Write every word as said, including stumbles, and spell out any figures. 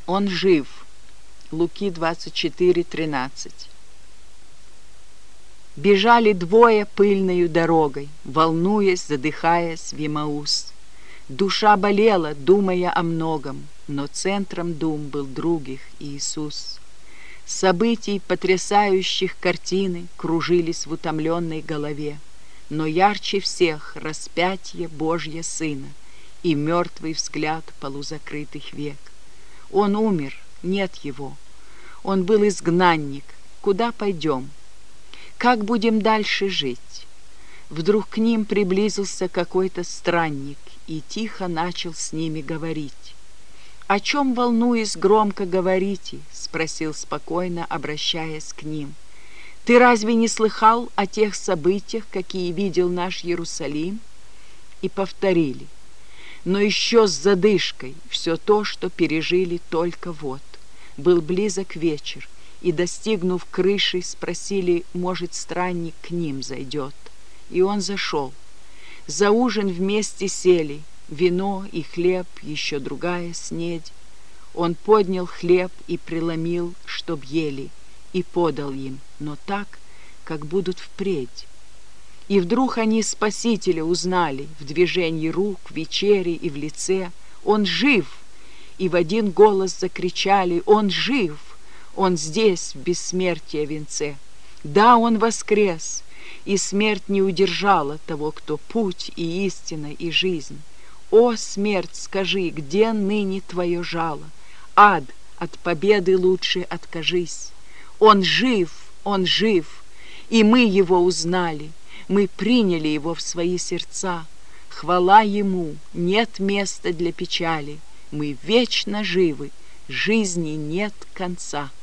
Он жив. Луки двадцать четыре тринадцать. Бежали двое пыльною дорогой, волнуясь, задыхаясь в Емаус. Душа болела, думая о многом, но центром дум был друг их Иисус. Событий, потрясающих картины, кружились в утомленной голове, но ярче всех распятие Божье Сына и мертвый взгляд полузакрытых век. Он умер, нет его. Он был изгнанник. Куда пойдем? Как будем дальше жить? Вдруг к ним приблизился какой-то странник и тихо начал с ними говорить. «О чем, волнуясь, громко говорите?» — спросил спокойно, обращаясь к ним. «Ты разве не слыхал о тех событиях, какие видел наш Иерусалим?» И повторили, но еще с задышкой, все то, что пережили только вот. Был близок вечер, и, достигнув крыши, спросили, может, странник к ним зайдет. И он зашел. За ужин вместе сели, вино и хлеб, еще другая снедь. Он поднял хлеб и преломил, чтоб ели, и подал им, но так, как будут впредь. И вдруг они Спасителя узнали в движении рук, в вечере и в лице. Он жив! И в один голос закричали: Он жив! Он здесь, в бессмертие венце. Да, Он воскрес, и смерть не удержала того, кто путь и истина и жизнь. О, смерть, скажи, где ныне твое жало? Ад, от победы лучше откажись. Он жив, Он жив, и мы Его узнали. Мы приняли Его в свои сердца. Хвала Ему, нет места для печали. Мы вечно живы, жизни нет конца.